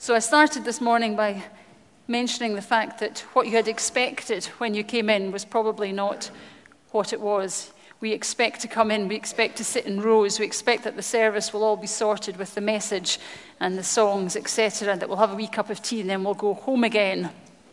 So I started this morning by mentioning the fact that what you had expected when you came in was probably not what it was. We expect to come in, we expect to sit in rows, we expect that the service will all be sorted with the message and the songs, etc., and that we'll have a wee cup of tea and then we'll go home again.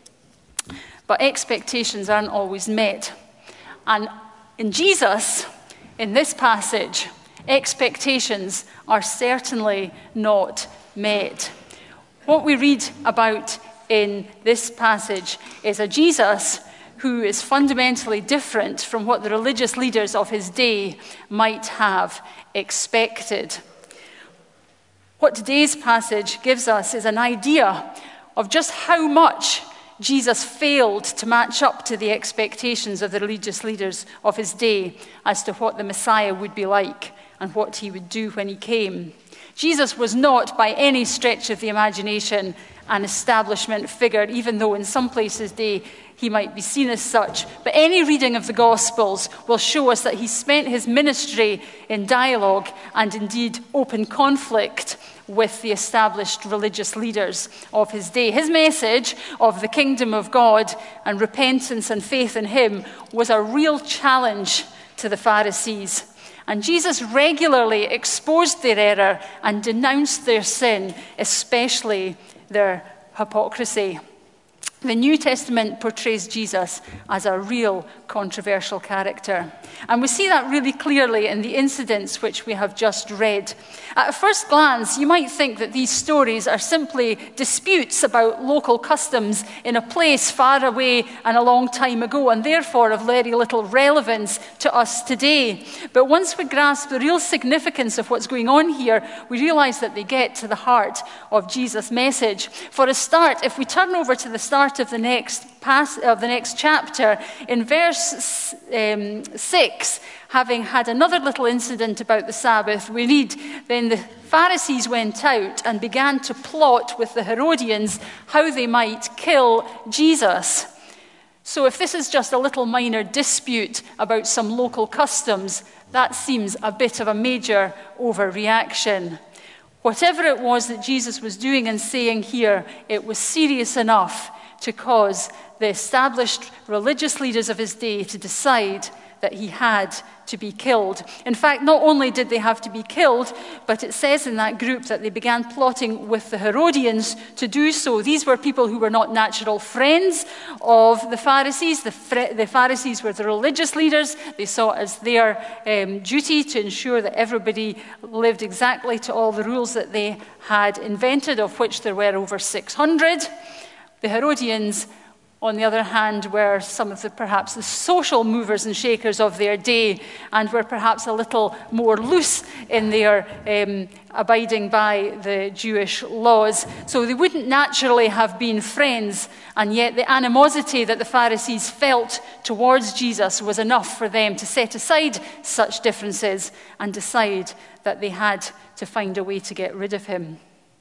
But expectations aren't always met. And in Jesus, in this passage, expectations are certainly not met. What we read about in this passage is a Jesus who is fundamentally different from what the religious leaders of his day might have expected. What today's passage gives us is an idea of just how much Jesus failed to match up to the expectations of the religious leaders of his day as to what the Messiah would be like and what he would do when he came. Jesus was not, by any stretch of the imagination, an establishment figure, even though in some places he might be seen as such. But any reading of the Gospels will show us that he spent his ministry in dialogue and indeed open conflict with the established religious leaders of his day. His message of the kingdom of God and repentance and faith in him was a real challenge to the Pharisees. And Jesus regularly exposed their error and denounced their sin, especially their hypocrisy. The New Testament portrays Jesus as a real controversial character. And we see that really clearly in the incidents which we have just read. At a first glance, you might think that these stories are simply disputes about local customs in a place far away and a long time ago, and therefore of very little relevance to us today. But once we grasp the real significance of what's going on here, we realize that they get to the heart of Jesus' message. For a start, if we turn over to the start of the next chapter, in verse 6, having had another little incident about the Sabbath, we read, "Then the Pharisees went out and began to plot with the Herodians how they might kill Jesus." So if this is just a little minor dispute about some local customs, that seems a bit of a major overreaction. Whatever it was that Jesus was doing and saying here, it was serious enough to cause the established religious leaders of his day to decide that he had to be killed. In fact, not only did they have to be killed, but it says in that group that they began plotting with the Herodians to do so. These were people who were not natural friends of the Pharisees. The Pharisees were the religious leaders. They saw it as their duty to ensure that everybody lived exactly to all the rules that they had invented, of which there were over 600. The Herodians, on the other hand, were some of perhaps the social movers and shakers of their day, and were perhaps a little more loose in their abiding by the Jewish laws. So they wouldn't naturally have been friends, and yet the animosity that the Pharisees felt towards Jesus was enough for them to set aside such differences and decide that they had to find a way to get rid of him.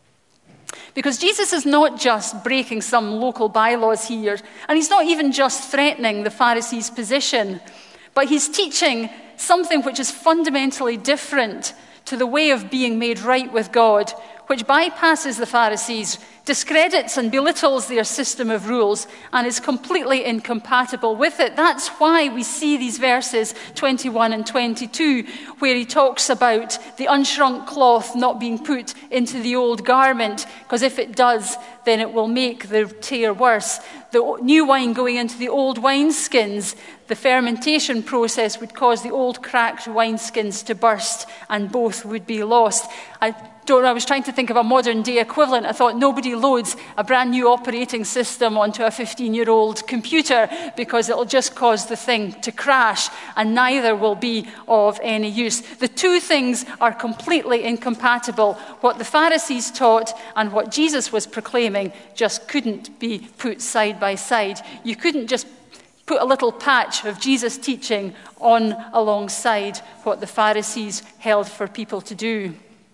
Because Jesus is not just breaking some local bylaws here, and he's not even just threatening the Pharisees' position, but he's teaching something which is fundamentally different to the way of being made right with God, which bypasses the Pharisees, discredits and belittles their system of rules, and is completely incompatible with it. That's why we see these verses 21 and 22, where he talks about the unshrunk cloth not being put into the old garment, because if it does, then it will make the tear worse. The new wine going into the old wineskins, the fermentation process would cause the old cracked wineskins to burst, and both would be lost. I was trying to think of a modern day equivalent. I thought nobody loads a brand new operating system onto a 15-year-old computer, because it'll just cause the thing to crash, and neither will be of any use. The two things are completely incompatible. What the Pharisees taught and what Jesus was proclaiming just couldn't be put side by side. You couldn't just put a little patch of Jesus' teaching on alongside what the Pharisees held for people to do.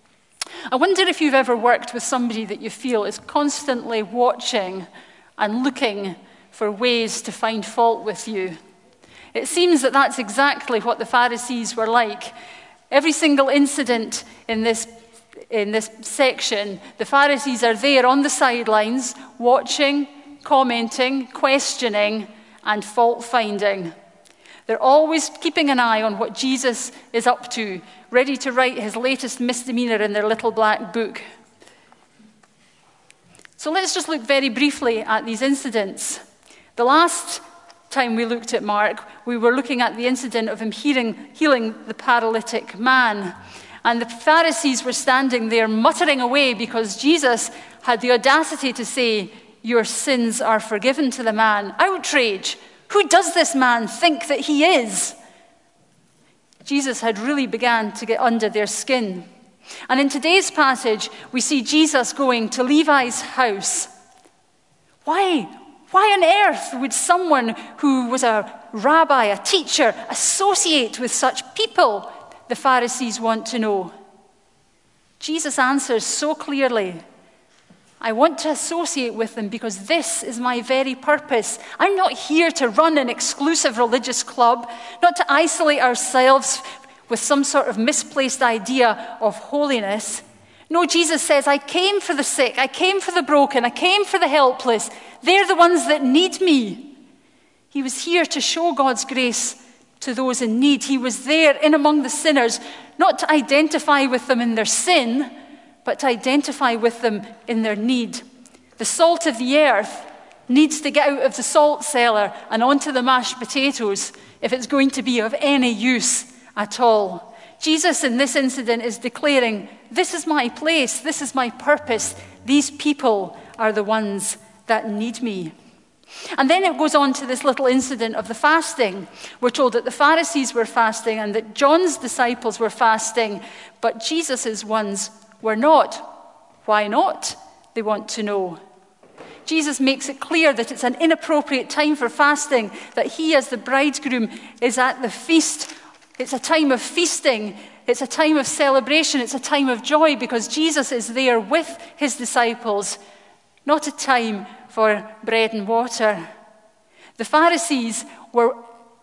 I wonder if you've ever worked with somebody that you feel is constantly watching and looking for ways to find fault with you. It seems that that's exactly what the Pharisees were like. Every single incident in this in this section, the Pharisees are there on the sidelines, watching, commenting, questioning, and fault-finding. They're always keeping an eye on what Jesus is up to, ready to write his latest misdemeanor in their little black book. So let's just look very briefly at these incidents. The last time we looked at Mark, we were looking at the incident of him healing the paralytic man. And the Pharisees were standing there muttering away because Jesus had the audacity to say, "Your sins are forgiven" to the man. Outrage! Who does this man think that he is? Jesus had really begun to get under their skin. And in today's passage, we see Jesus going to Levi's house. Why on earth would someone who was a rabbi, a teacher, associate with such people? The Pharisees want to know. Jesus answers so clearly, "I want to associate with them because this is my very purpose. I'm not here to run an exclusive religious club, not to isolate ourselves with some sort of misplaced idea of holiness. No, Jesus says, I came for the sick, I came for the broken, I came for the helpless. They're the ones that need me." He was here to show God's grace to those in need. He was there in among the sinners, not to identify with them in their sin, but to identify with them in their need. The salt of the earth needs to get out of the salt cellar and onto the mashed potatoes if it's going to be of any use at all. Jesus in this incident is declaring, this is my place, this is my purpose. These people are the ones that need me. And then it goes on to this little incident of the fasting. We're told that the Pharisees were fasting and that John's disciples were fasting, but Jesus's ones were not. Why not? They want to know. Jesus makes it clear that it's an inappropriate time for fasting, that he as the bridegroom is at the feast. It's a time of feasting. It's a time of celebration. It's a time of joy because Jesus is there with his disciples, not a time for bread and water. The Pharisees were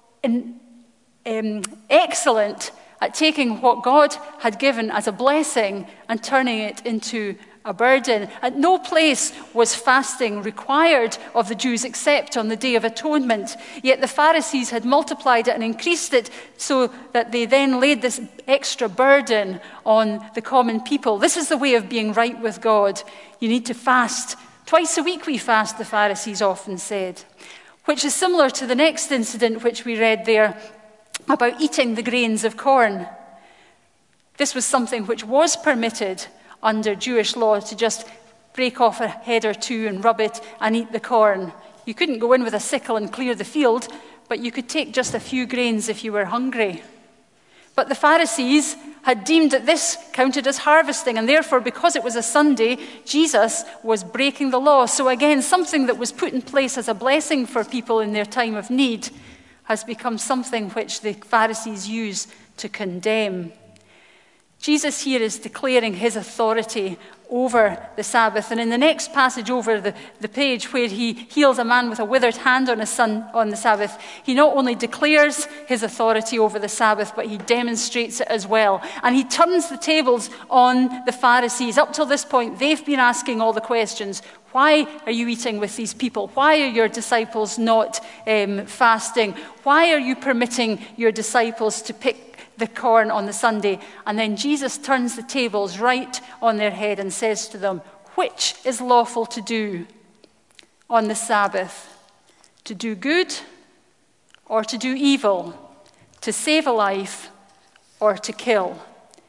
excellent at taking what God had given as a blessing and turning it into a burden. At no place was fasting required of the Jews except on the Day of Atonement. Yet the Pharisees had multiplied it and increased it so that they then laid this extra burden on the common people. This is the way of being right with God. You need to fast. Twice a week we fast, the Pharisees often said, which is similar to the next incident which we read there about eating the grains of corn. This was something which was permitted under Jewish law, to just break off a head or two and rub it and eat the corn. You couldn't go in with a sickle and clear the field, but you could take just a few grains if you were hungry. But the Pharisees had deemed that this counted as harvesting, and therefore, because it was a Sunday, Jesus was breaking the law. So again, something that was put in place as a blessing for people in their time of need has become something which the Pharisees use to condemn. Jesus here is declaring his authority over the Sabbath. And in the next passage over the page where he heals a man with a withered hand on the Sabbath, he not only declares his authority over the Sabbath, but he demonstrates it as well. And he turns the tables on the Pharisees. Up till this point, they've been asking all the questions. Why are you eating with these people? Why are your disciples not fasting? Why are you permitting your disciples to pick the corn on the Sunday? And then Jesus turns the tables right on their head and says to them, which is lawful to do on the Sabbath? To do good or to do evil? To save a life or to kill?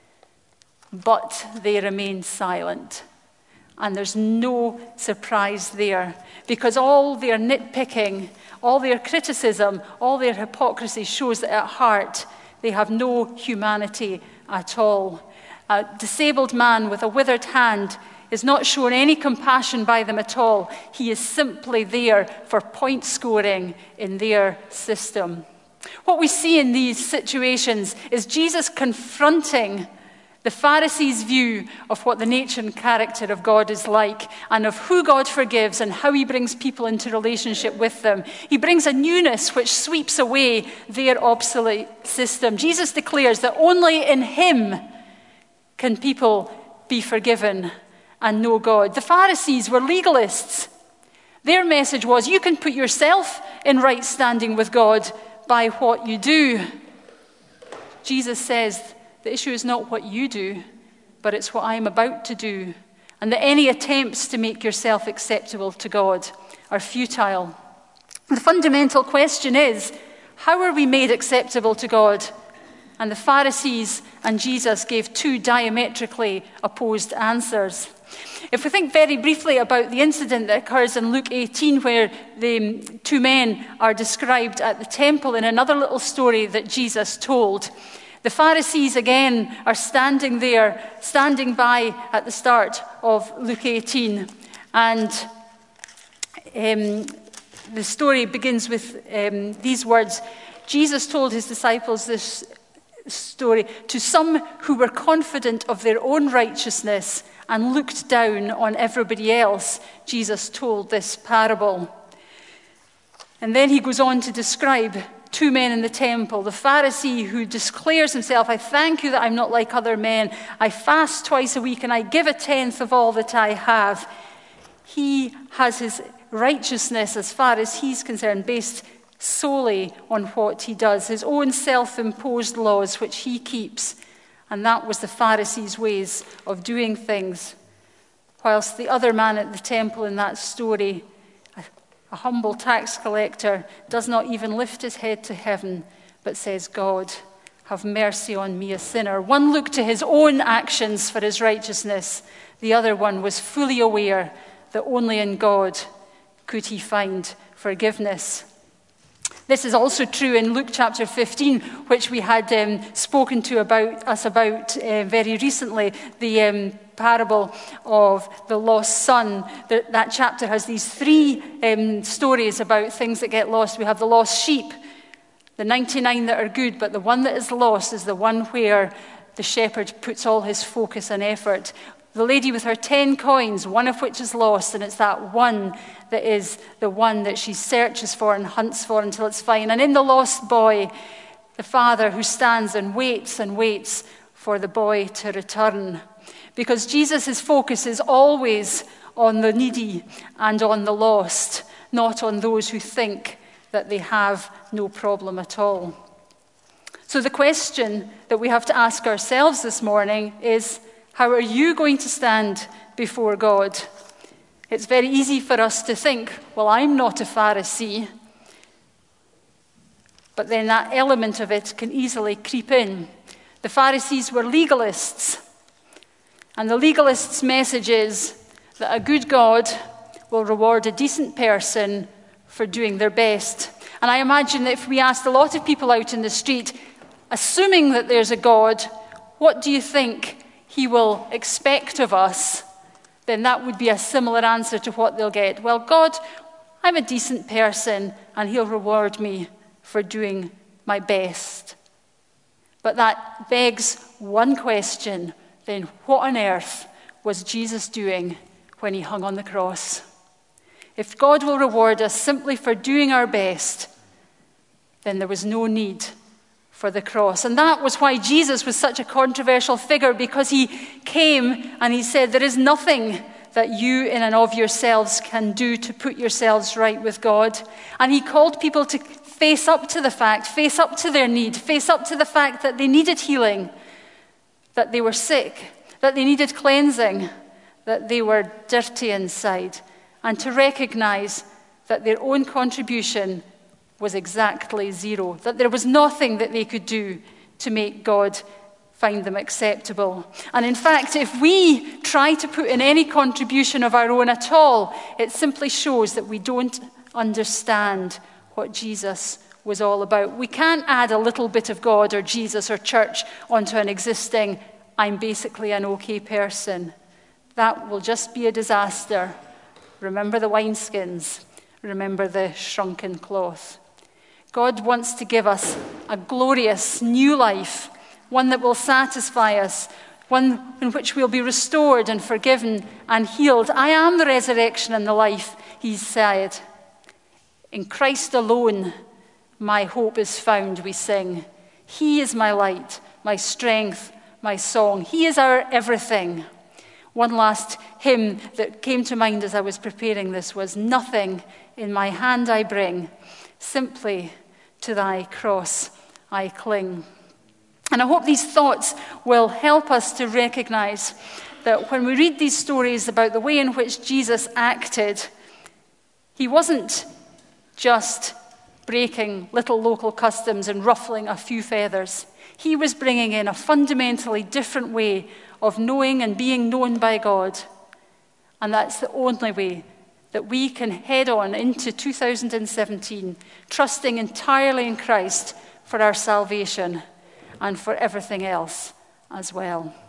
But they remain silent. And there's no surprise there, because all their nitpicking, all their criticism, all their hypocrisy shows that at heart they have no humanity at all. A disabled man with a withered hand is not shown any compassion by them at all. He is simply there for point scoring in their system. What we see in these situations is Jesus confronting the Pharisees' view of what the nature and character of God is like, and of who God forgives and how he brings people into relationship with them. He brings a newness which sweeps away their obsolete system. Jesus declares that only in him can people be forgiven and know God. The Pharisees were legalists. Their message was, you can put yourself in right standing with God by what you do. Jesus says, the issue is not what you do, but it's what I'm about to do. And that any attempts to make yourself acceptable to God are futile. The fundamental question is, how are we made acceptable to God? And the Pharisees and Jesus gave two diametrically opposed answers. If we think very briefly about the incident that occurs in Luke 18, where the two men are described at the temple in another little story that Jesus told, the Pharisees again are standing by at the start of Luke 18. And the story begins with these words. Jesus told his disciples this story. To some who were confident of their own righteousness and looked down on everybody else, Jesus told this parable. And then he goes on to describe two men in the temple. The Pharisee who declares himself, I thank you that I'm not like other men. I fast twice a week and I give 1/10 of all that I have. He has his righteousness, as far as he's concerned, based solely on what he does, his own self-imposed laws which he keeps. And that was the Pharisees' ways of doing things. Whilst the other man at the temple in that story, a humble tax collector, does not even lift his head to heaven, but says, God, have mercy on me, a sinner. One looked to his own actions for his righteousness. The other one was fully aware that only in God could he find forgiveness. This is also true in Luke chapter 15, which we had spoken to about very recently, the parable of the lost son. That chapter has these three stories about things that get lost. We have the lost sheep, the 99 that are good, but the one that is lost is the one where the shepherd puts all his focus and effort. The lady with her 10 coins, one of which is lost, and it's that one that is the one that she searches for and hunts for until it's found. And in the lost boy, the father who stands and waits for the boy to return. Because Jesus' focus is always on the needy and on the lost, not on those who think that they have no problem at all. So the question that we have to ask ourselves this morning is, how are you going to stand before God? It's very easy for us to think, well, I'm not a Pharisee. But then that element of it can easily creep in. The Pharisees were legalists. And the legalists' message is that a good God will reward a decent person for doing their best. And I imagine that if we asked a lot of people out in the street, assuming that there's a God, what do you think he will expect of us? Then that would be a similar answer to what they'll get. Well, God, I'm a decent person and he'll reward me for doing my best. But that begs one question. Then what on earth was Jesus doing when he hung on the cross? If God will reward us simply for doing our best, then there was no need for the cross. And that was why Jesus was such a controversial figure, because he came and he said, there is nothing that you in and of yourselves can do to put yourselves right with God. And he called people to face up to the fact, face up to their need, face up to the fact that they needed healing, that they were sick, that they needed cleansing, that they were dirty inside, and to recognize that their own contribution was exactly zero, that there was nothing that they could do to make God find them acceptable. And in fact, if we try to put in any contribution of our own at all, it simply shows that we don't understand what Jesus was all about. We can't add a little bit of God or Jesus or church onto an existing, I'm basically an okay person. That will just be a disaster. Remember the wineskins. Remember the shrunken cloth. God wants to give us a glorious new life, one that will satisfy us, one in which we'll be restored and forgiven and healed. I am the resurrection and the life, he said. In Christ alone, my hope is found, we sing. He is my light, my strength, my song. He is our everything. One last hymn that came to mind as I was preparing this was, "Nothing in my hand I bring, simply to thy cross I cling." And I hope these thoughts will help us to recognize that when we read these stories about the way in which Jesus acted, he wasn't just breaking little local customs and ruffling a few feathers. He was bringing in a fundamentally different way of knowing and being known by God. And that's the only way that we can head on into 2017, trusting entirely in Christ for our salvation and for everything else as well.